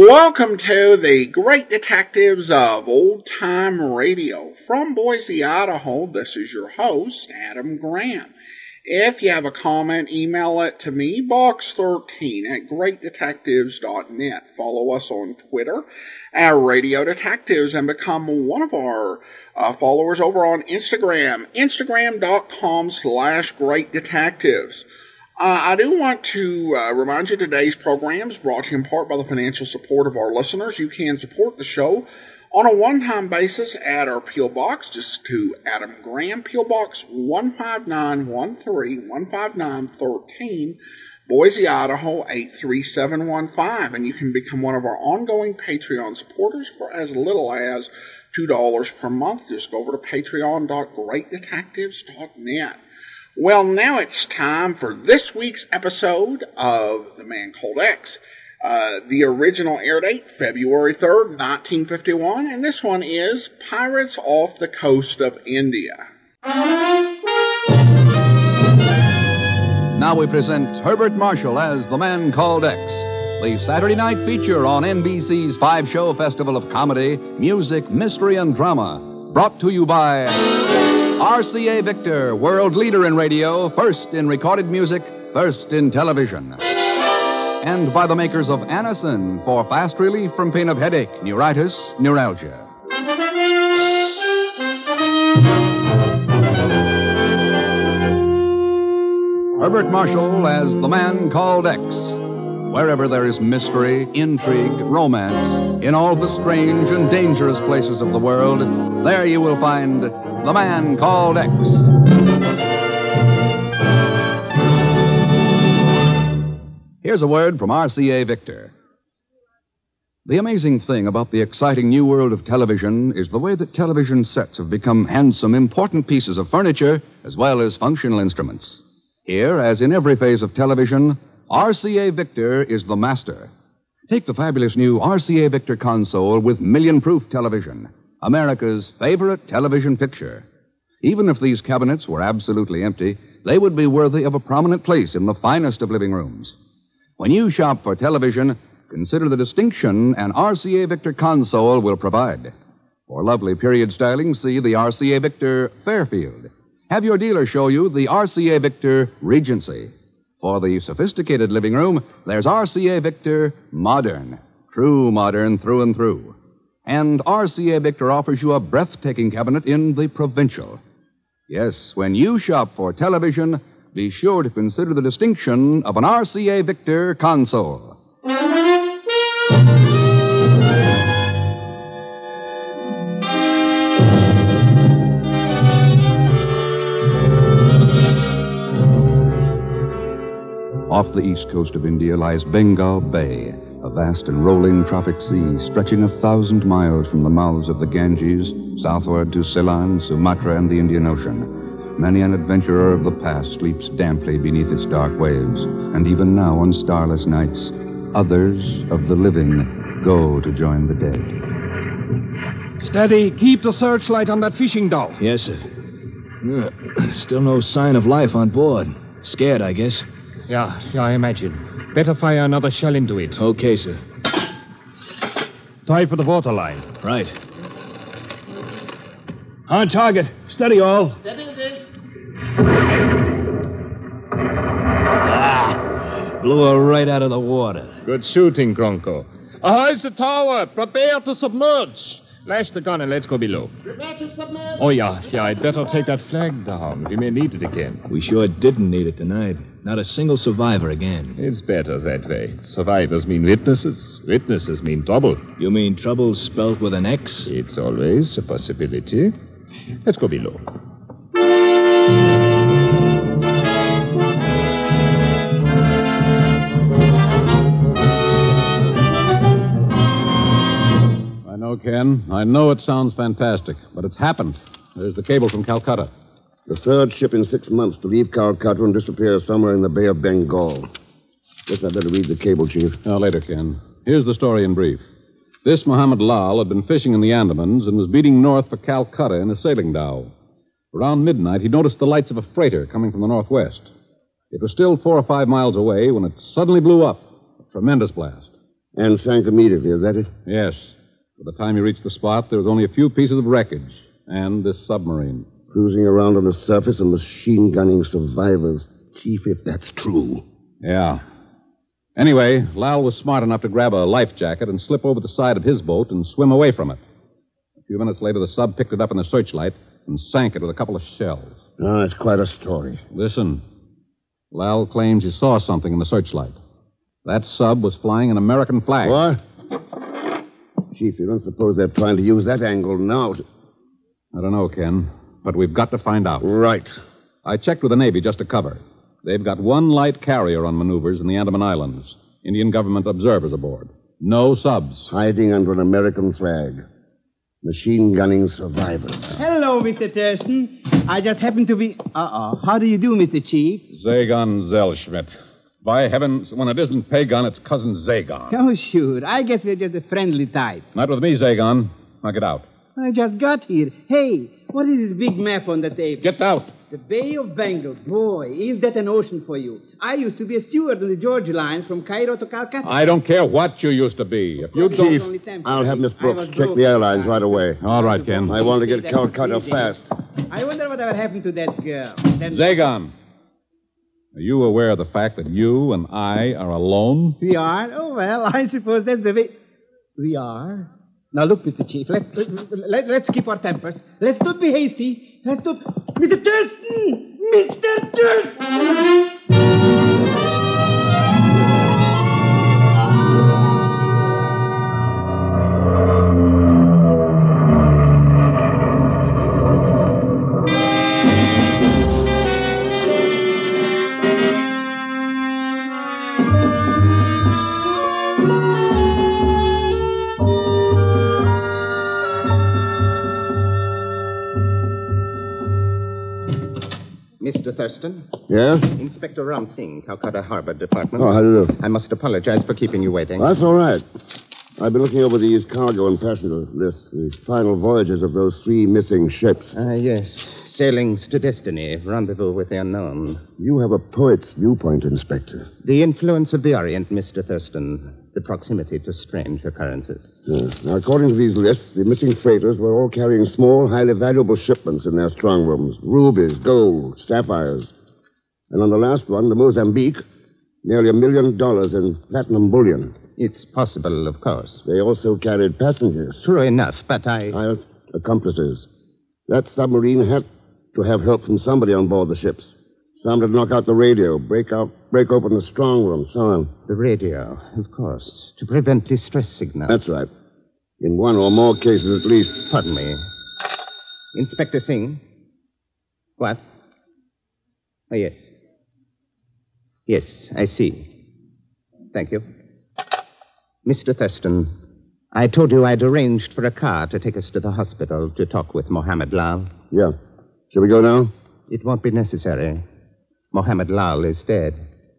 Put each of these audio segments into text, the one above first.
Welcome to the Great Detectives of Old Time Radio. From Boise, Idaho, this is your host, Adam Graham. If you have a comment, email it to me, box13 at greatdetectives.net. Follow us on Twitter at Radio Detectives and become one of our followers over on Instagram, instagram.com/greatdetectives. I do want to remind you today's program is brought to you in part by the financial support of our listeners. You can support the show on a one-time basis at our P.O. Box, just to Adam Graham, P.O. Box 15913, 15913, Boise, Idaho 83715. And you can become one of our ongoing Patreon supporters for as little as $2 per month. Just go over to patreon.greatdetectives.net. Well, now it's time for this week's episode of The Man Called X. The original air date, February 3rd, 1951, and this one is Pirates Off the Coast of India. Now we present Herbert Marshall as The Man Called X, the Saturday night feature on NBC's five-show festival of comedy, music, mystery, and drama, brought to you by RCA Victor, world leader in radio, first in recorded music, first in television. And by the makers of Anacin for fast relief from pain of headache, neuritis, neuralgia. Herbert Marshall as The Man Called X. Wherever there is mystery, intrigue, romance, in all the strange and dangerous places of the world, there you will find The Man Called X. Here's a word from RCA Victor. The amazing thing about the exciting new world of television is the way that television sets have become handsome, important pieces of furniture as well as functional instruments. Here, as in every phase of television, RCA Victor is the master. Take the fabulous new RCA Victor console with million-proof television, America's favorite television picture. Even if these cabinets were absolutely empty, they would be worthy of a prominent place in the finest of living rooms. When you shop for television, consider the distinction an RCA Victor console will provide. For lovely period styling, see the RCA Victor Fairfield. Have your dealer show you the RCA Victor Regency. For the sophisticated living room, there's RCA Victor Modern. True modern through and through. And RCA Victor offers you a breathtaking cabinet in the Provincial. Yes, when you shop for television, be sure to consider the distinction of an RCA Victor console. Off the east coast of India lies Bengal Bay, a vast and rolling tropic sea stretching 1,000 miles from the mouths of the Ganges southward to Ceylon, Sumatra, and the Indian Ocean. Many an adventurer of the past sleeps damply beneath its dark waves, and even now on starless nights, others of the living go to join the dead. Steady. Keep the searchlight on that fishing dhow. Yes, sir. Still no sign of life on board. Scared, I guess. Yeah, I imagine. Better fire another shell into it. Okay, sir. Try for the waterline. Right. On target. Steady, all. Steady it is. Blew her right out of the water. Good shooting, Gronko. Ahoy's the tower. Prepare to submerge. Lash the gun and let's go below. Prepare to submerge. Oh, yeah. I'd better take that flag down. We may need it again. We sure didn't need it tonight. Not a single survivor again. It's better that way. Survivors mean witnesses. Witnesses mean trouble. You mean trouble spelled with an X? It's always a possibility. Let's go below. I know, Ken. I know it sounds fantastic, but it's happened. There's the cable from Calcutta. The third ship in 6 months to leave Calcutta and disappear somewhere in the Bay of Bengal. Guess I better read the cable, Chief. No, later, Ken. Here's the story in brief. This Mohammed Lal had been fishing in the Andamans and was beating north for Calcutta in a sailing dhow. Around midnight, he noticed the lights of a freighter coming from the northwest. It was still 4 or 5 miles away when it suddenly blew up. A tremendous blast. And sank immediately, is that it? Yes. By the time he reached the spot, there was only a few pieces of wreckage and this submarine. Cruising around on the surface and machine gunning survivors. Chief, if that's true. Yeah. Anyway, Lal was smart enough to grab a life jacket and slip over the side of his boat and swim away from it. A few minutes later, the sub picked it up in the searchlight and sank it with a couple of shells. Oh, that's quite a story. Listen. Lal claims he saw something in the searchlight. That sub was flying an American flag. What? Chief, you don't suppose they're trying to use that angle now to... I don't know, Ken, but we've got to find out. Right. I checked with the Navy just to cover. They've got one light carrier on maneuvers in the Andaman Islands. Indian government observers aboard. No subs. Hiding under an American flag. Machine gunning survivors. Hello, Mr. Thurston. I just happened to be... How do you do, Mr. Chief? Zagon Zellschmidt. By heavens, when it isn't Pagon, it's cousin Zagon. Oh, sure. I guess we're just a friendly type. Not with me, Zagon. Now get out. I just got here. Hey, what is this big map on the table? Get out. The Bay of Bengal. Boy, is that an ocean for you. I used to be a steward on the Georgia line from Cairo to Calcutta. I don't care what you used to be. If you Chief, don't... I'll have Miss Brooks check the airlines right away. All right, Ken. I want to get Calcutta fast. I wonder whatever happened to that girl. Zagon, are you aware of the fact that you and I are alone? We are? Oh, well, I suppose that's the way... We are? Now, look, Mr. Chief, let's keep our tempers. Let's not be hasty. Let's not... Mr. Thurston! Mr. Thurston! Mr. Thurston? Yes? Inspector Ram Singh, Calcutta Harbor Department. Oh, how do you do? I must apologize for keeping you waiting. That's all right. I've been looking over these cargo and passenger lists, the final voyages of those 3 missing ships. Yes. Sailings to destiny, rendezvous with the unknown. You have a poet's viewpoint, Inspector. The influence of the Orient, Mr. Thurston. The proximity to strange occurrences. Yes. Now, according to these lists, the missing freighters were all carrying small, highly valuable shipments in their strong rooms. Rubies, gold, sapphires. And on the last one, the Mozambique, nearly $1 million in platinum bullion. It's possible, of course. They also carried passengers. True enough, but accomplices. That submarine had to have help from somebody on board the ships. Some to knock out the radio, break open the strong room, so on. The radio, of course, to prevent distress signals. That's right. In one or more cases, at least. Pardon me. Inspector Singh? What? Oh, yes. Yes, I see. Thank you. Mr. Thurston, I told you I'd arranged for a car to take us to the hospital to talk with Mohammed Lal. Yeah. Shall we go now? It won't be necessary. Mohammed Lal is dead.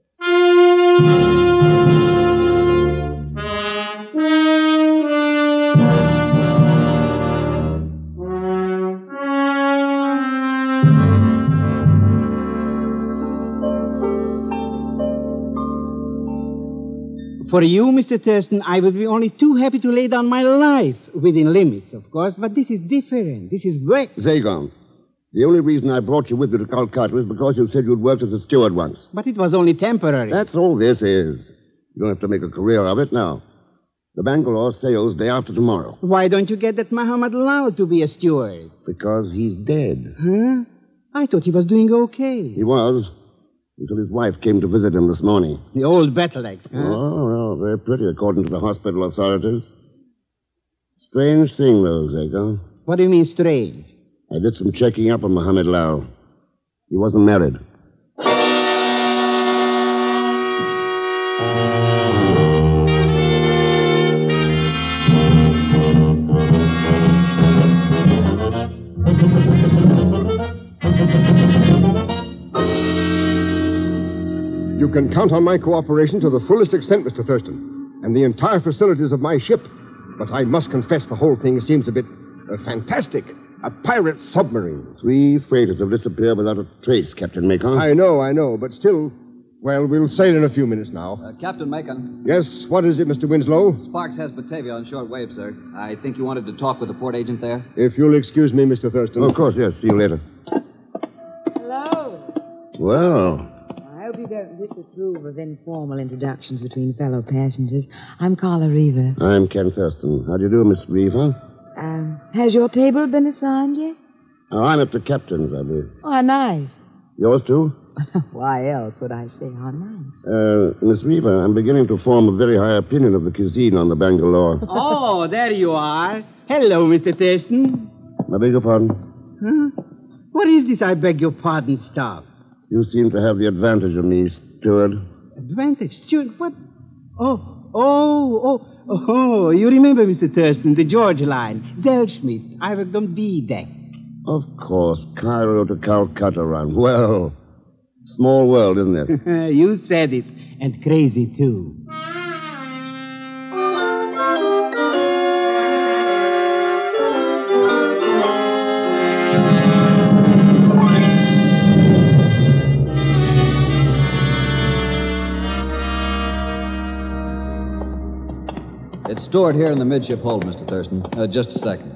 For you, Mr. Thurston, I would be only too happy to lay down my life, within limits, of course, but this is different. This is work. Zagon, the only reason I brought you with me to Calcutta was because you said you'd worked as a steward once. But it was only temporary. That's all this is. You don't have to make a career of it now. The Bangalore sails day after tomorrow. Why don't you get that Mohammed Lal to be a steward? Because he's dead. Huh? I thought he was doing okay. He was, until his wife came to visit him this morning. The old battle axe, huh? Oh, well, very pretty, according to the hospital authorities. Strange thing, though, Zagon. What do you mean, strange? I did some checking up on Mohammed Lal. He wasn't married. You can count on my cooperation to the fullest extent, Mr. Thurston, and the entire facilities of my ship. But I must confess the whole thing seems a bit fantastic. A pirate submarine. 3 freighters have disappeared without a trace, Captain Macon. I know, but still, Well, we'll sail in a few minutes now. Captain Macon. Yes, what is it, Mr. Winslow? Sparks has Batavia on short wave, sir. I think you wanted to talk with the port agent there. If you'll excuse me, Mr. Thurston. Of course, yes. See you later. Hello. Well, I hope you don't disapprove of informal introductions between fellow passengers. I'm Carla Reaver. I'm Ken Thurston. How do you do, Miss Reaver? Has your table been assigned yet? Oh, I'm at the captain's, I believe. Oh, nice. Yours, too? Why else would I say how nice? Miss Reaver, I'm beginning to form a very high opinion of the cuisine on the Bangalore. Oh, there you are. Hello, Mr. Thurston. I beg your pardon? Huh? What is this, I beg your pardon, stuff? You seem to have the advantage of me, steward. Advantage? Steward, what? Oh, you remember, Mr. Thurston, the George line. Zellschmidt. I worked on B deck. Of course, Cairo to Calcutta run. Well, small world, isn't it? You said it. And crazy, too. It's Stewart here in the midship hold, Mr. Thurston. Just a second.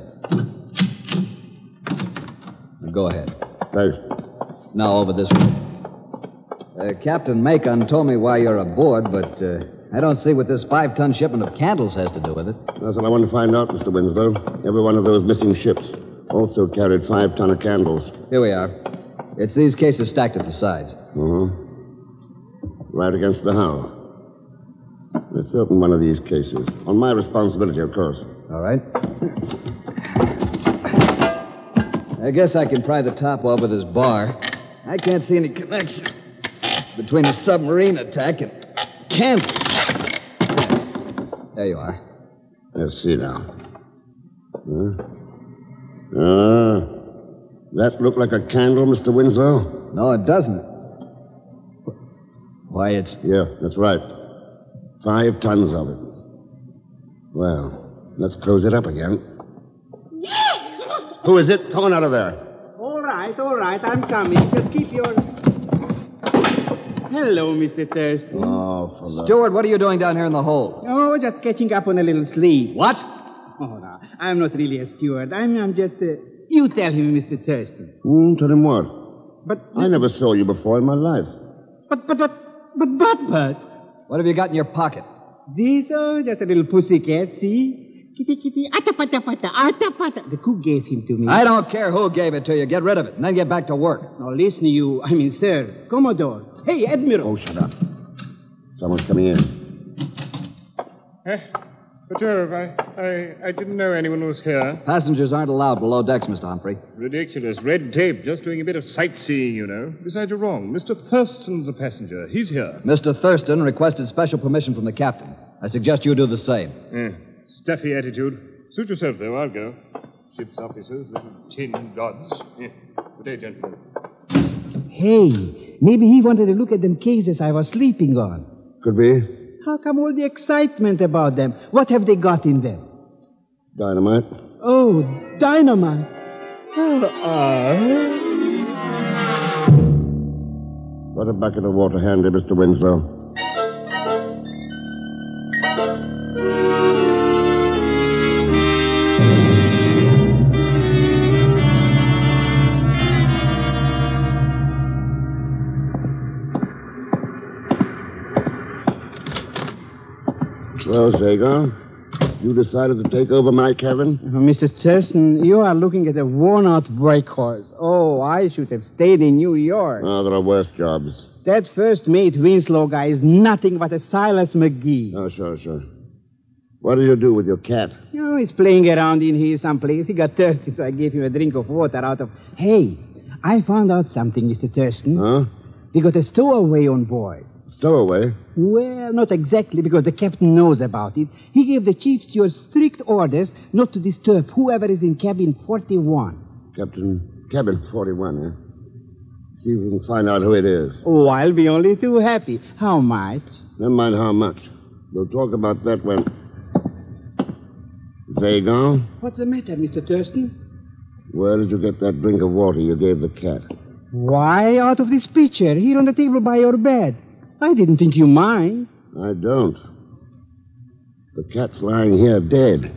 Go ahead. Thanks. Now over this way. Captain Macon told me why you're aboard, but I don't see what this 5-ton shipment of candles has to do with it. That's what I want to find out, Mr. Winslow. Every one of those missing ships also carried 5 ton of candles. Here we are. It's these cases stacked at the sides. Right against the hull. Let's open one of these cases. On my responsibility, of course. All right. I guess I can pry the top off with this bar. I can't see any connection between the submarine attack and candles. There you are. Let's see now. That look like a candle, Mr. Winslow? No, it doesn't. Why, it's... Yeah, that's right. 5 tons of it. Well, let's close it up again. Who is it? Come on out of there. All right. I'm coming. Just keep your... Hello, Mr. Thurston. Oh, for the... Stewart, what are you doing down here in the hold? Oh, just catching up on a little sleep. What? Oh, no. I'm not really a steward. I'm just... You tell him, Mr. Thurston. Tell him what? But... I never saw you before in my life. But... What have you got in your pocket? This, just a little pussycat, see? Kitty, atapata. The cook gave him to me. I don't care who gave it to you. Get rid of it, and then get back to work. Now, listen, sir, Commodore. Hey, Admiral. Oh, shut up. Someone's coming in. But, Irv, I didn't know anyone was here. Passengers aren't allowed below decks, Mr. Humphrey. Ridiculous. Red tape. Just doing a bit of sightseeing, you know. Besides, you're wrong. Mr. Thurston's a passenger. He's here. Mr. Thurston requested special permission from the captain. I suggest you do the same. Stuffy attitude. Suit yourself, though. I'll go. Ship's officers, little tin gods. Good day, gentlemen. Hey, maybe he wanted to look at them cases I was sleeping on. Could be. How come all the excitement about them? What have they got in them? Dynamite. Oh, dynamite. Got a bucket of water handy, Mr. Winslow. So, Zagar, you decided to take over my cabin? Mr. Thurston, you are looking at a worn-out brake horse. Oh, I should have stayed in New York. Oh, there are worse jobs. That first mate Winslow guy is nothing but a Silas McGee. Oh, sure. What do you do with your cat? Oh, he's playing around in here someplace. He got thirsty, so I gave him a drink of water out of... Hey, I found out something, Mr. Thurston. Huh? We got a stowaway on board. Stowaway? Well, not exactly, because the captain knows about it. He gave the chief steward strict orders not to disturb whoever is in cabin 41. Cabin 41, eh? See if we can find out who it is. Oh, I'll be only too happy. How much? Never mind how much. We'll talk about that when... Zagon? What's the matter, Mr. Thurston? Where did you get that drink of water you gave the cat? Why, out of this pitcher, here on the table by your bed. I didn't think you mind. I don't. The cat's lying here dead.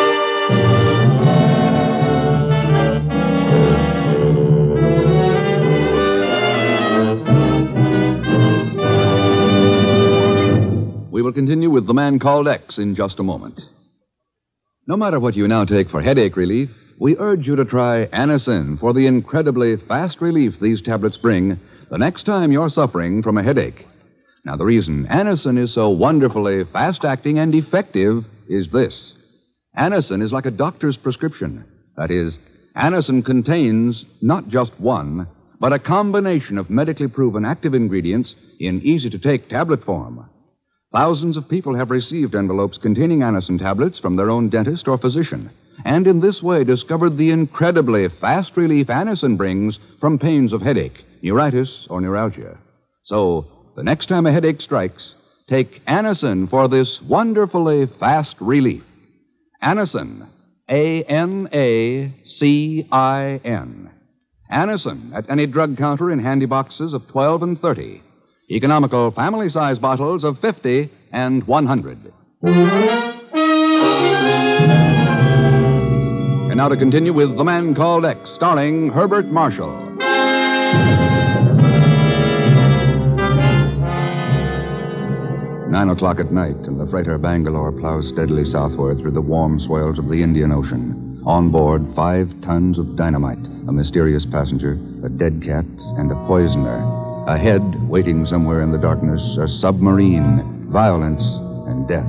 We will continue with The Man Called X in just a moment. No matter what you now take for headache relief, we urge you to try Anacin for the incredibly fast relief these tablets bring the next time you're suffering from a headache. Now, the reason Anacin is so wonderfully fast-acting and effective is this. Anacin is like a doctor's prescription. That is, Anacin contains not just one, but a combination of medically proven active ingredients in easy-to-take tablet form. Thousands of people have received envelopes containing Anacin tablets from their own dentist or physician, and in this way discovered the incredibly fast relief Anacin brings from pains of headache, neuritis, or neuralgia. So, the next time a headache strikes, take Anacin for this wonderfully fast relief. Anacin, A-N-A-C-I-N. Anacin at any drug counter in handy boxes of 12 and 30. Economical family-size bottles of 50 and 100. And now to continue with The Man Called X, starring Herbert Marshall. 9 o'clock at night, and the freighter Bangalore plows steadily southward through the warm swells of the Indian Ocean. On board, 5 tons of dynamite, a mysterious passenger, a dead cat, and a poisoner. Ahead, waiting somewhere in the darkness, a submarine, violence, and death.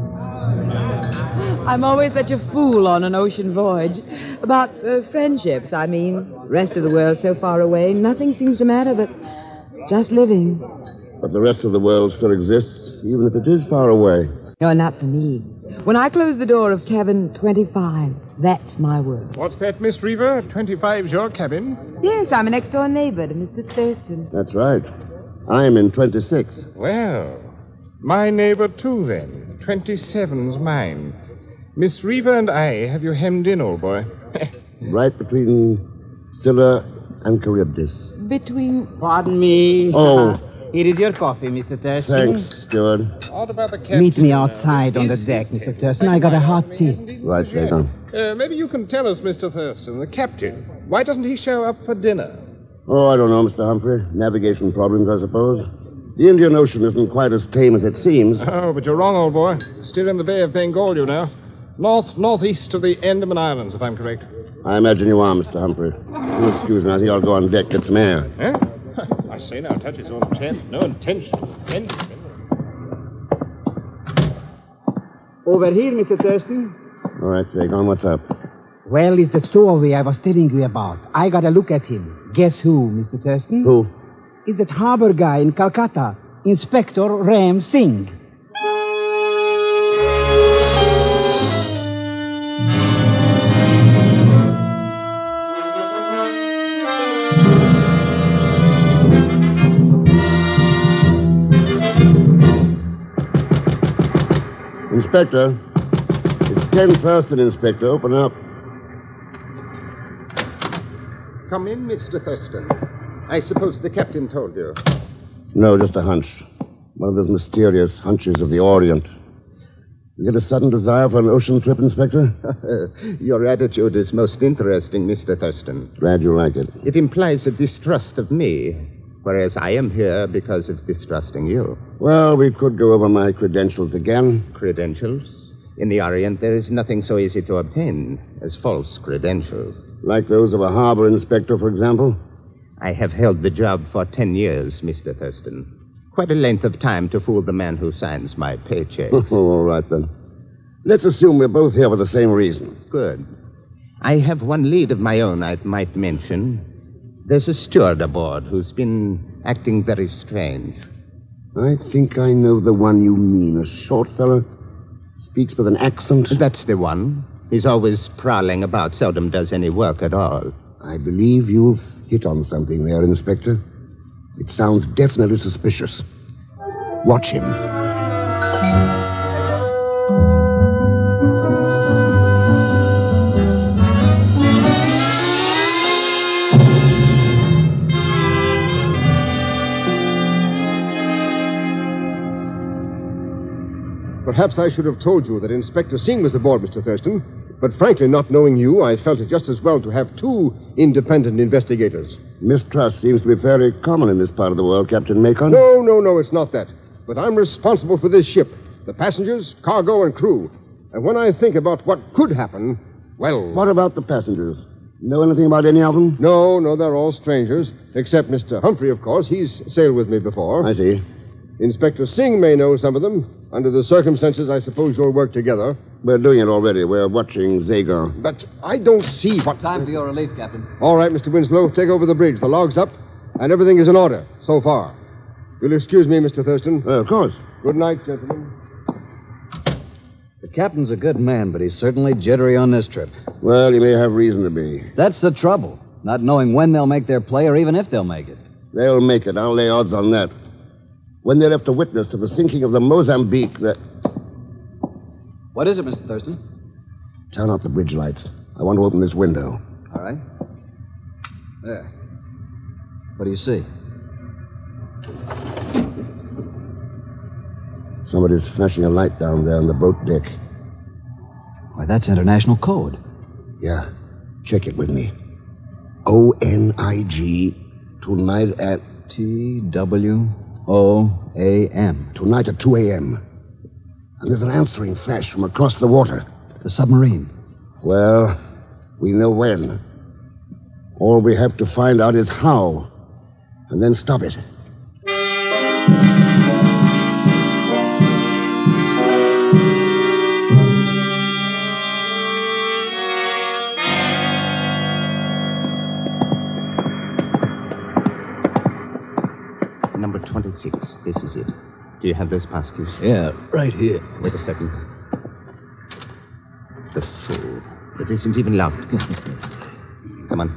I'm always such a fool on an ocean voyage. About friendships, I mean. Rest of the world so far away, nothing seems to matter but just living. But the rest of the world still exists, even if it is far away. No, not for me. When I close the door of cabin 25, that's my word. What's that, Miss Reaver? 25's your cabin? Yes, I'm a next-door neighbor to Mr. Thurston. That's right. I'm in 26. Well, my neighbor, too, then. 27's mine. Miss Reaver and I have you hemmed in, old boy. Right between Scylla and Charybdis. Between... Pardon me. Oh. Here is your coffee, Mr. Thurston. Thanks, steward. What about the captain? Meet me outside on the deck, Mr. Thurston. I got a hot tea. Right, Satan. Maybe you can tell us, Mr. Thurston, the captain. Why doesn't he show up for dinner? Oh, I don't know, Mr. Humphrey. Navigation problems, I suppose. The Indian Ocean isn't quite as tame as it seems. Oh, but you're wrong, old boy. Still in the Bay of Bengal, you know. Northeast of the Andaman Islands, if I'm correct. I imagine you are, Mr. Humphrey. You'll excuse me. I think I'll go on deck, get some air. Eh? I say now, touch his own tent. No intention. Over here, Mr. Thurston. All right, Sagan, what's up? Well, it's the stowaway I was telling you about. I got a look at him. Guess who, Mr. Thurston? Who? It's that harbor guy in Calcutta, Inspector Ram Singh. Inspector. It's Ken Thurston, Inspector. Open up. Come in, Mr. Thurston. I suppose the captain told you. No, just a hunch. One of those mysterious hunches of the Orient. You get a sudden desire for an ocean trip, Inspector? Your attitude is most interesting, Mr. Thurston. Glad you like it. It implies a distrust of me, whereas I am here because of distrusting you. Well, we could go over my credentials again. Credentials? In the Orient, there is nothing so easy to obtain as false credentials. Like those of a harbor inspector, for example? I have held the job for 10 years, Mr. Thurston. Quite a length of time to fool the man who signs my paychecks. Oh, all right, then. Let's assume we're both here for the same reason. Good. I have one lead of my own I might mention. There's a steward aboard who's been acting very strange. I think I know the one you mean. A short fellow. Speaks with an accent. That's the one. He's always prowling about, seldom does any work at all. I believe you've hit on something there, Inspector. It sounds definitely suspicious. Watch him. Perhaps I should have told you that Inspector Singh was aboard, Mr. Thurston. But frankly, not knowing you, I felt it just as well to have two independent investigators. Mistrust seems to be fairly common in this part of the world, Captain Macon. No, it's not that. But I'm responsible for this ship, the passengers, cargo, and crew. And when I think about what could happen, well... What about the passengers? Know anything about any of them? No, they're all strangers. Except Mr. Humphrey, of course. He's sailed with me before. I see. Inspector Singh may know some of them. Under the circumstances, I suppose you'll work together. We're doing it already. We're watching Zagar. But I don't see what... Time for your relief, Captain. All right, Mr. Winslow. Take over the bridge. The log's up, and everything is in order so far. You'll excuse me, Mr. Thurston. Of course. Good night, gentlemen. The captain's a good man, but he's certainly jittery on this trip. Well, he may have reason to be. That's the trouble. Not knowing when they'll make their play or even if they'll make it. They'll make it. I'll lay odds on that. When they left a witness to the sinking of the Mozambique, that... What is it, Mr. Thurston? Turn out the bridge lights. I want to open this window. All right. There. What do you see? Somebody's flashing a light down there on the boat deck. Why, that's international code. Yeah. Check it with me. ONIG. Tonight at... TWOAM. Tonight at 2 a.m. And there's an answering flash from across the water. The submarine. Well, we know when. All we have to find out is how. And then stop it. Number 26. This is it. Do you have this passkey? Yeah, right here. Wait a second. The fool. It isn't even locked. Come on.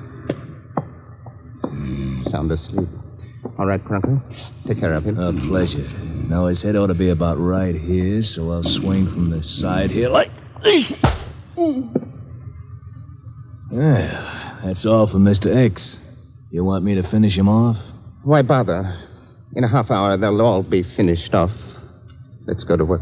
Sound asleep. All right, Cronko. Take care of him. A pleasure. Now, his head ought to be about right here, so I'll swing from the side here like this. Yeah, that's all for Mr. X. You want me to finish him off? Why bother? In a half hour, they'll all be finished off. Let's go to work.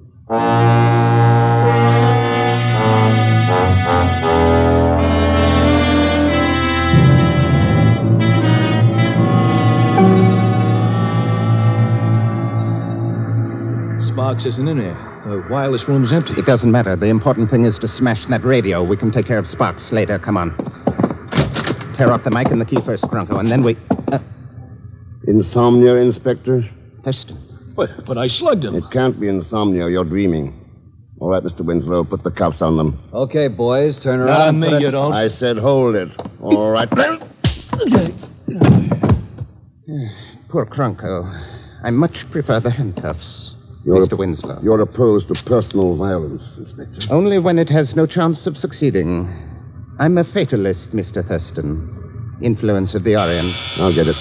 Sparks isn't in there. The wireless room's empty. It doesn't matter. The important thing is to smash that radio. We can take care of Sparks later. Come on. Tear off the mic and the key first, Cronko, and then we... Insomnia, Inspector? Thurston. But I slugged him. It can't be insomnia. You're dreaming. All right, Mr. Winslow, put the cuffs on them. Okay, boys, turn around. Not on me, you don't. I said hold it. All right. Poor Cronko. I much prefer the handcuffs, Mr. Winslow. You're opposed to personal violence, Inspector. Only when it has no chance of succeeding. I'm a fatalist, Mr. Thurston. Influence of the Orient. I'll get it.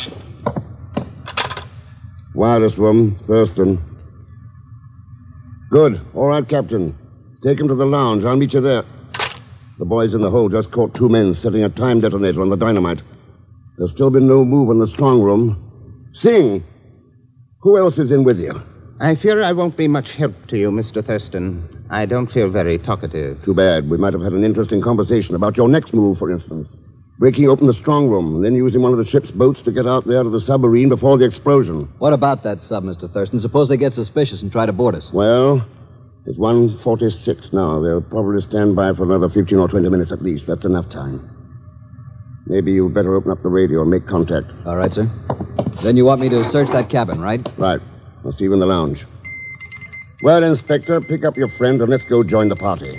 Wireless room, Thurston. Good. All right, Captain. Take him to the lounge. I'll meet you there. The boys in the hold just caught two men setting a time detonator on the dynamite. There's still been no move in the strong room. Singh! Who else is in with you? I fear I won't be much help to you, Mr. Thurston. I don't feel very talkative. Too bad. We might have had an interesting conversation about your next move, for instance. Breaking open the strong room, and then using one of the ship's boats to get out there to the submarine before the explosion. What about that sub, Mr. Thurston? Suppose they get suspicious and try to board us. Well, it's 1:46 now. They'll probably stand by for another 15 or 20 minutes at least. That's enough time. Maybe you'd better open up the radio and make contact. All right, sir. Then you want me to search that cabin, right? Right. I'll see you in the lounge. Well, Inspector, pick up your friend and let's go join the party.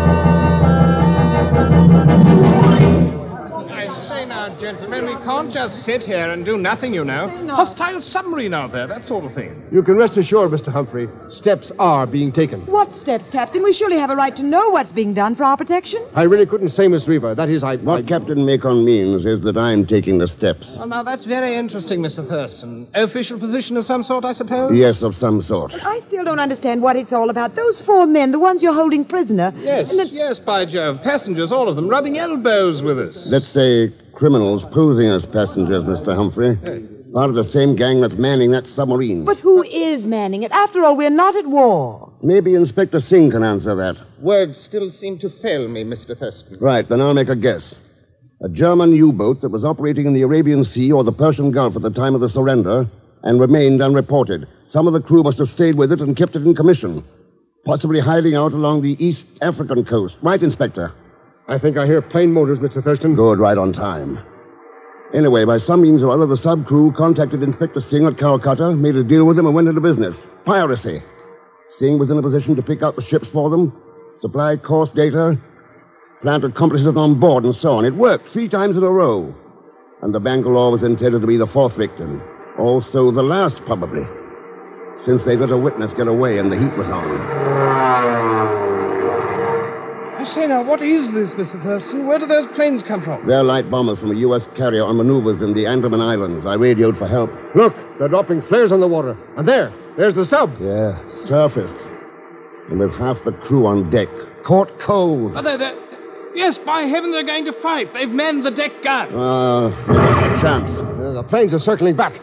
Gentlemen, we can't just just sit here and do nothing, you know. Hostile submarine out there, that sort of thing. You can rest assured, Mr. Humphrey, steps are being taken. What steps, Captain? We surely have a right to know what's being done for our protection. I really couldn't say, Miss Reaver. That is, What Captain Macon means is that I'm taking the steps. Well, now, that's very interesting, Mr. Thurston. Official position of some sort, I suppose? Yes, of some sort. I still don't understand what it's all about. Those 4 men, the ones you're holding prisoner. Yes, yes, by Jove. Passengers, all of them, rubbing elbows with us. Let's say criminals posing as passengers, Mr. Humphrey. Part of the same gang that's manning that submarine. But who is manning it? After all, we're not at war. Maybe Inspector Singh can answer that. Words still seem to fail me, Mr. Thurston. Right, then I'll make a guess. A German U-boat that was operating in the Arabian Sea or the Persian Gulf at the time of the surrender and remained unreported. Some of the crew must have stayed with it and kept it in commission. Possibly hiding out along the East African coast. Right, Inspector? I think I hear plane motors, Mr. Thurston. Good, right on time. Anyway, by some means or other, the sub-crew contacted Inspector Singh at Calcutta, made a deal with him, and went into business. Piracy. Singh was in a position to pick out the ships for them, supply course data, plant accomplices on board, and so on. It worked 3 times in a row. And the Bangalore was intended to be the 4th victim. Also the last, probably. Since they'd let a witness get away and the heat was on. I say now, what is this, Mr. Thurston? Where do those planes come from? They're light bombers from a U.S. carrier on maneuvers in the Andaman Islands. I radioed for help. Look, they're dropping flares on the water. And there's the sub. Yeah, surfaced. And with half the crew on deck. Caught cold. Yes, by heaven, they're going to fight. They've manned the deck gun. No chance. The planes are circling back.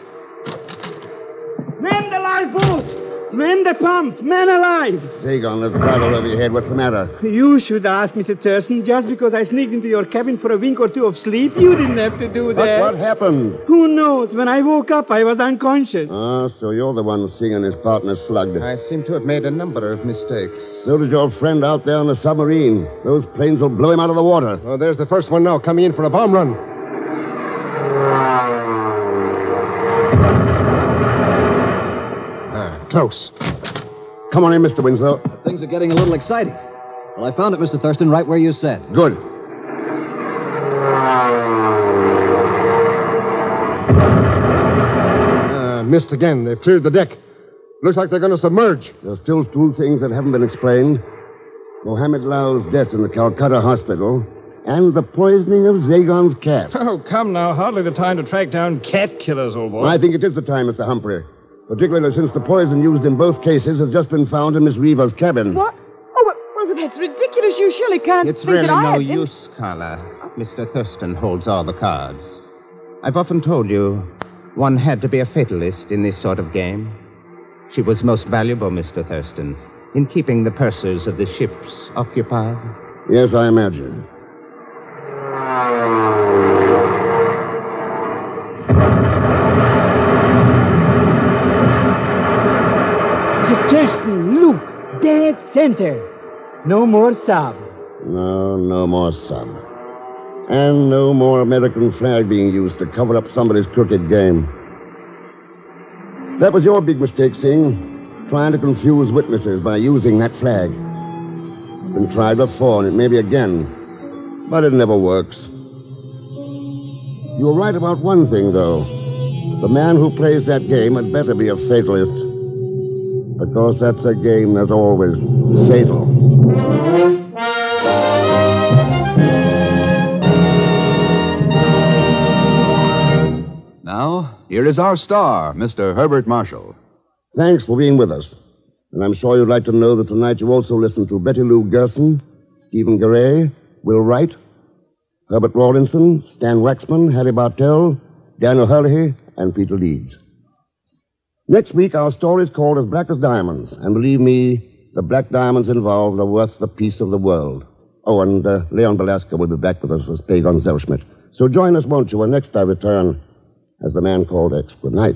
Men the lifeboats! Men the pumps! Men alive! Zagon, there's a battle over your head. What's the matter? You should ask, Mr. Thurston. Just because I sneaked into your cabin for a wink or 2 of sleep, you didn't have to do that. What happened? Who knows? When I woke up, I was unconscious. So you're the one singing his partner slugged. I seem to have made a number of mistakes. So did your friend out there on the submarine. Those planes will blow him out of the water. Oh, there's the first one now, coming in for a bomb run. Close. Come on in, Mr. Winslow. Things are getting a little exciting. Well, I found it, Mr. Thurston, right where you said. Good. Missed again. They've cleared the deck. Looks like they're going to submerge. There's still 2 things that haven't been explained. Mohammed Lal's death in the Calcutta hospital and the poisoning of Zagon's cat. Oh, come now. Hardly the time to track down cat killers, old boy. I think it is the time, Mr. Humphrey. Particularly since the poison used in both cases has just been found in Miss Reaver's cabin. What? Oh, well, that's ridiculous. You surely can't It's think really that I no had... use, Carla. Mr. Thurston holds all the cards. I've often told you one had to be a fatalist in this sort of game. She was most valuable, Mr. Thurston, in keeping the pursers of the ships occupied. Yes, I imagine. Thurston, look. Dead center. No more sub. No more sub. And no more American flag being used to cover up somebody's crooked game. That was your big mistake, Singh. Trying to confuse witnesses by using that flag. Been tried before, and it may be again. But it never works. You were right about one thing, though. The man who plays that game had better be a fatalist. Because that's a game that's always fatal. Now, here is our star, Mr. Herbert Marshall. Thanks for being with us. And I'm sure you'd like to know that tonight you also listen to Betty Lou Gerson, Stephen Garay, Will Wright, Herbert Rawlinson, Stan Waxman, Harry Bartell, Daniel Hurley, and Peter Leeds. Next week, our story is called As Black as Diamonds. And believe me, the black diamonds involved are worth the peace of the world. Oh, and Leon Belasco will be back with us as Pagon Zellschmidt. So join us, won't you, when next I return as the man called X. Good night.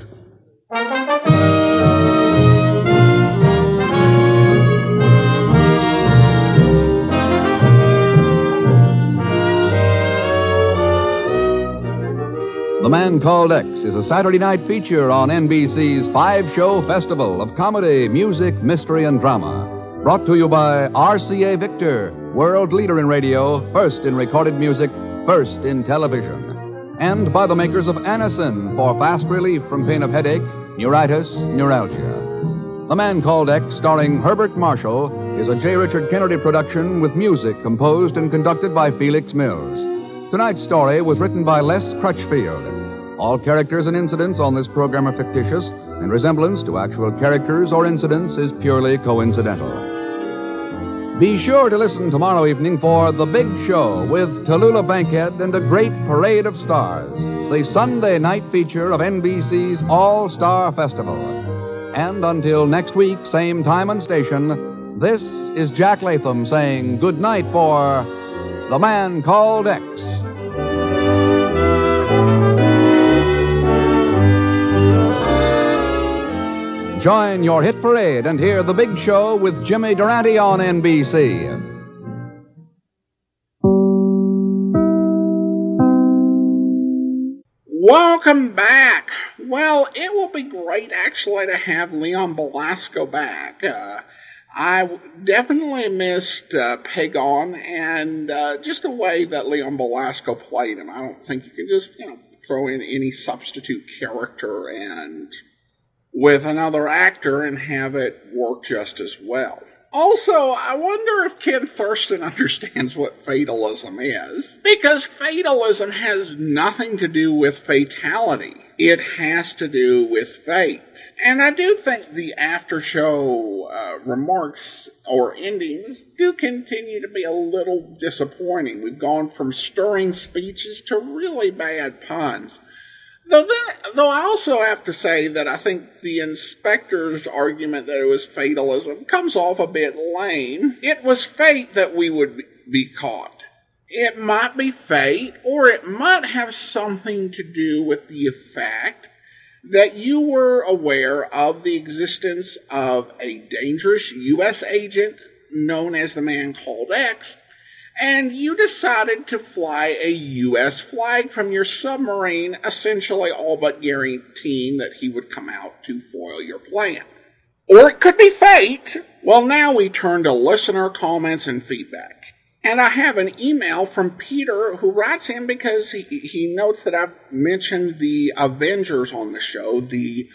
The Man Called X is a Saturday night feature on NBC's 5-show festival of comedy, music, mystery, and drama. Brought to you by RCA Victor, world leader in radio, first in recorded music, first in television. and by the makers of Anacin for fast relief from pain of headache, neuritis, neuralgia. The Man Called X, starring Herbert Marshall, is a J. Richard Kennedy production with music composed and conducted by Felix Mills. Tonight's story was written by Les Crutchfield. All characters and incidents on this program are fictitious, and resemblance to actual characters or incidents is purely coincidental. Be sure to listen tomorrow evening for The Big Show with Tallulah Bankhead and a great parade of stars, the Sunday night feature of NBC's All-Star Festival. And until next week, same time and station, this is Jack Latham saying good night for The Man Called X. Join your hit parade and hear The Big Show with Jimmy Durante on NBC. Welcome back. Well, it will be great, actually, to have Leon Belasco back. I definitely missed Pagon and just the way that Leon Belasco played him. I don't think you can just, throw in any substitute character and with another actor and have it work just as well. Also, I wonder if Ken Thurston understands what fatalism is, because fatalism has nothing to do with fatality. It has to do with fate. And I do think the after-show remarks or endings do continue to be a little disappointing. We've gone from stirring speeches to really bad puns. Though I also have to say that I think the inspector's argument that it was fatalism comes off a bit lame. It was fate that we would be caught. It might be fate, or it might have something to do with the fact that you were aware of the existence of a dangerous U.S. agent known as the Man Called X, and you decided to fly a U.S. flag from your submarine, essentially all but guaranteeing that he would come out to foil your plan. Or it could be fate. Well, now we turn to listener comments and feedback. And I have an email from Peter who writes in because he notes that I've mentioned the Avengers on the show, the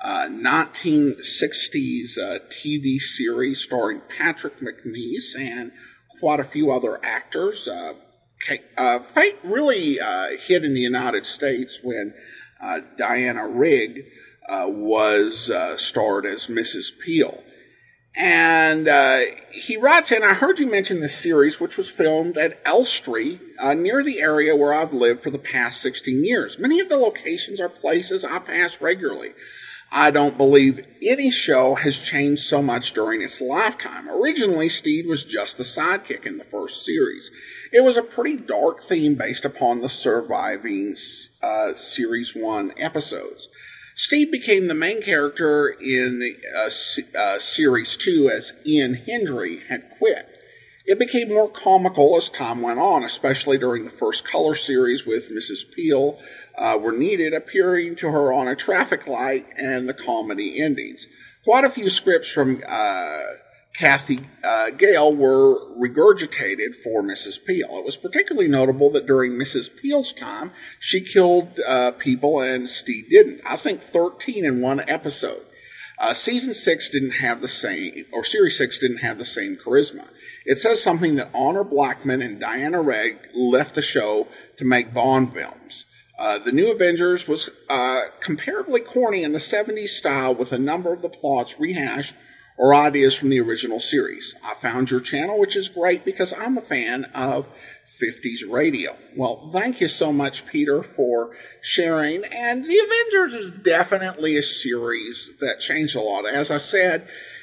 1960s TV series starring Patrick McNeice and quite a few other actors. Fate really hit in the United States when Diana Rigg was starred as Mrs. Peel. And he writes in, I heard you mention this series, which was filmed at Elstree, near the area where I've lived for the past 16 years. Many of the locations are places I pass regularly. I don't believe any show has changed so much during its lifetime. Originally, Steed was just the sidekick in the first series. It was a pretty dark theme based upon the surviving Series 1 episodes. Steed became the main character in the Series 2 as Ian Hendry had quit. It became more comical as time went on, especially during the first color series with Mrs. Peel were needed, appearing to her on a traffic light and the comedy endings. Quite a few scripts from Kathy Gale were regurgitated for Mrs. Peel. It was particularly notable that during Mrs. Peel's time, she killed people and Steed didn't. I think 13 in one episode. Series 6 didn't have the same charisma. It says something that Honor Blackman and Diana Rigg left the show to make Bond films. The New Avengers was comparably corny in the 70s style, with a number of the plots rehashed or ideas from the original series. I found your channel, which is great because I'm a fan of 50s radio. Well, thank you so much, Peter, for sharing. And The Avengers is definitely a series that changed a lot. As I said,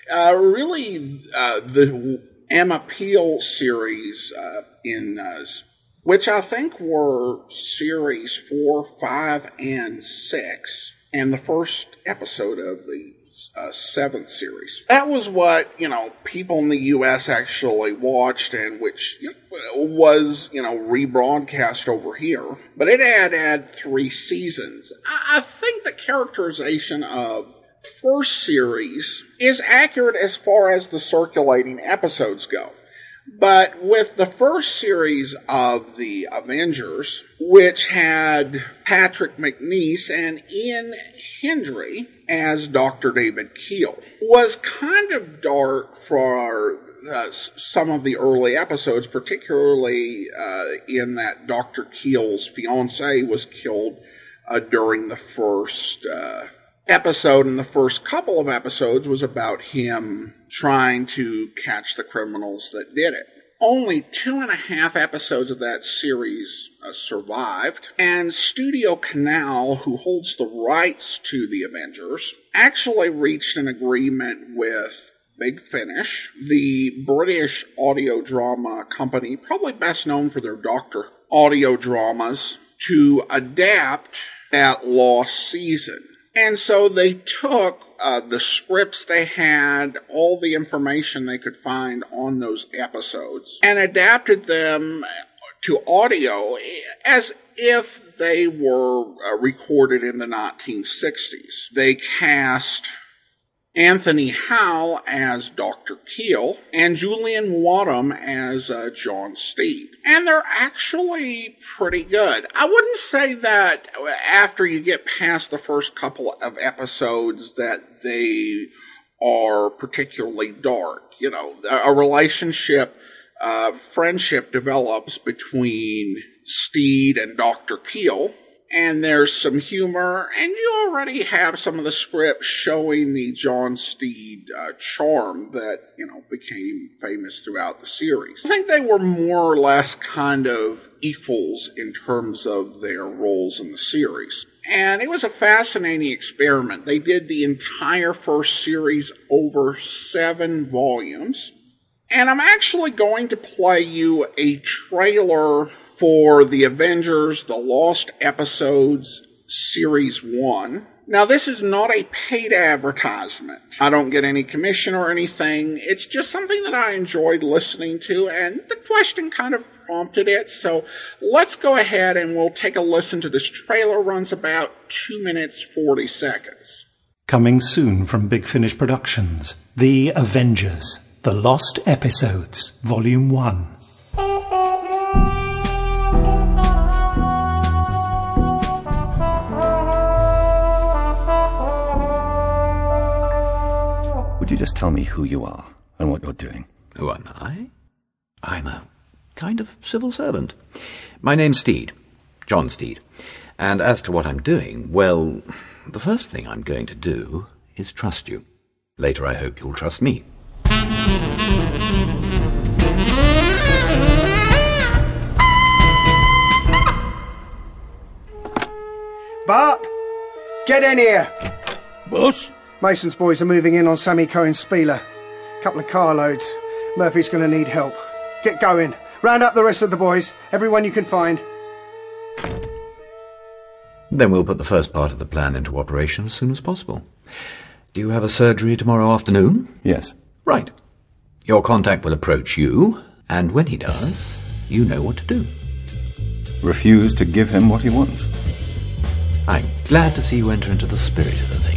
the Emma Peel series which I think were series 4, 5, and 6, and the first episode of the 7th series. That was what, people in the U.S. actually watched, and which was, rebroadcast over here. But it had 3 seasons. I think the characterization of first series is accurate as far as the circulating episodes go. But with the first series of The Avengers, which had Patrick McNeice and Ian Hendry as Dr. David Keel, was kind of dark for some of the early episodes, particularly in that Dr. Keel's fiancée was killed during the first episode, and the first couple of episodes was about him trying to catch the criminals that did it. Only 2.5 episodes of that series survived, and Studio Canal, who holds the rights to The Avengers, actually reached an agreement with Big Finish, the British audio drama company, probably best known for their Doctor audio dramas, to adapt that lost season. And so they took the scripts they had, all the information they could find on those episodes, and adapted them to audio as if they were recorded in the 1960s. They cast Anthony Howe as Dr. Keel, and Julian Wadham as John Steed. And they're actually pretty good. I wouldn't say that after you get past the first couple of episodes that they are particularly dark. You know, a relationship, friendship develops between Steed and Dr. Keel, and there's some humor, and you already have some of the scripts showing the John Steed charm that, became famous throughout the series. I think they were more or less kind of equals in terms of their roles in the series. And it was a fascinating experiment. They did the entire first series over 7 volumes. And I'm actually going to play you a trailer for The Avengers, The Lost Episodes, Series 1. Now, this is not a paid advertisement. I don't get any commission or anything. It's just something that I enjoyed listening to, and the question kind of prompted it. So let's go ahead and we'll take a listen to this trailer. Runs about 2 minutes, 40 seconds. Coming soon from Big Finish Productions, The Avengers, The Lost Episodes, Volume 1. Would you just tell me who you are and what you're doing? Who am I? I'm a kind of civil servant. My name's Steed, John Steed. And as to what I'm doing, well, the first thing I'm going to do is trust you. Later I hope you'll trust me. Bart, get in here. Boss? Mason's boys are moving in on Sammy Cohen's spieler. Couple of carloads. Murphy's going to need help. Get going. Round up the rest of the boys. Everyone you can find. Then we'll put the first part of the plan into operation as soon as possible. Do you have a surgery tomorrow afternoon? Yes. Right. Your contact will approach you, and when he does, you know what to do. Refuse to give him what he wants. I'm glad to see you enter into the spirit of the thing.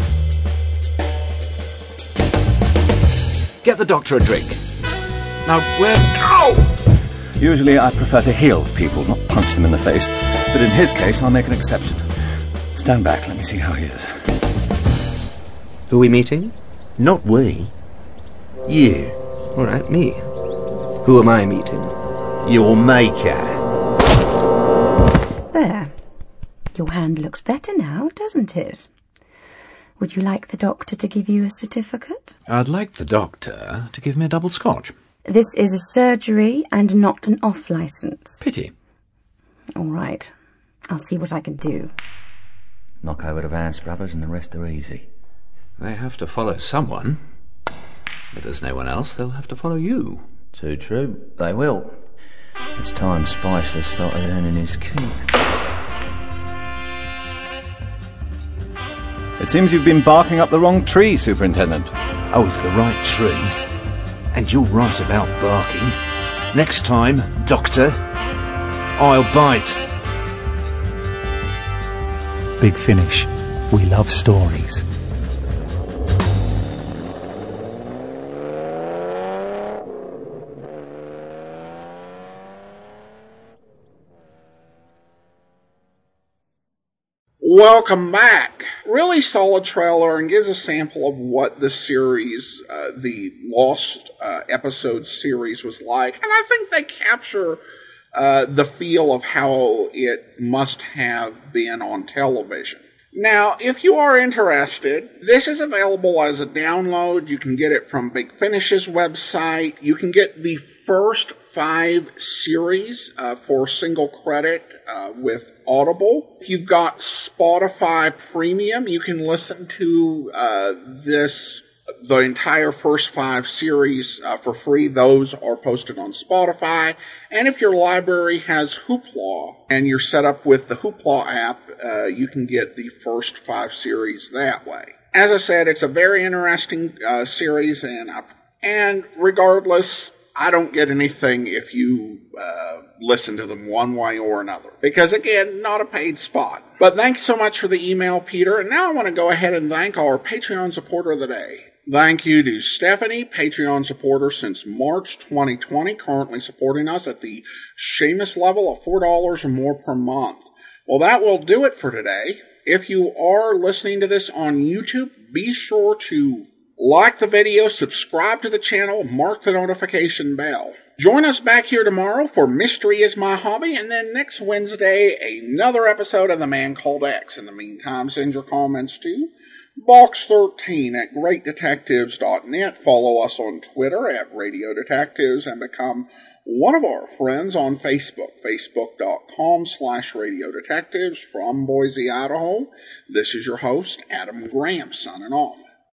Get the doctor a drink. Now, where... Ow! Usually I prefer to heal people, not punch them in the face. But in his case, I'll make an exception. Stand back, let me see how he is. Who are we meeting? Not we. You. All right, me. Who am I meeting? Your maker. There. Your hand looks better now, doesn't it? Would you like the doctor to give you a certificate? I'd like the doctor to give me a double scotch. This is a surgery and not an off licence. Pity. All right. I'll see what I can do. Knock over the Vance brothers and the rest are easy. They have to follow someone. If there's no one else, they'll have to follow you. Too true. They will. It's time Spicer started earning his keep. It seems you've been barking up the wrong tree, Superintendent. Oh, it's the right tree. And you're right about barking. Next time, Doctor, I'll bite. Big Finish. We love stories. Welcome back. Really solid trailer and gives a sample of what the series, the Lost episode series was like. And I think they capture the feel of how it must have been on television. Now, if you are interested, this is available as a download. You can get it from Big Finish's website. You can get the first 5 series for single credit with Audible. If you've got Spotify Premium, you can listen to the entire first 5 series for free. Those are posted on Spotify. And if your library has Hoopla and you're set up with the Hoopla app, you can get the first 5 series that way. As I said, it's a very interesting series, and regardless, I don't get anything if you listen to them one way or another. Because, again, not a paid spot. But thanks so much for the email, Peter. And now I want to go ahead and thank our Patreon supporter of the day. Thank you to Stephanie, Patreon supporter since March 2020, currently supporting us at the Seamus level of $4 or more per month. Well, that will do it for today. If you are listening to this on YouTube, be sure to like the video, subscribe to the channel, mark the notification bell. Join us back here tomorrow for Mystery is My Hobby, and then next Wednesday, another episode of The Man Called X. In the meantime, send your comments to Box13 at GreatDetectives.net. Follow us on Twitter at Radio Detectives and become one of our friends on Facebook, Facebook.com/Radio Detectives. From Boise, Idaho, this is your host, Adam Graham, signing off.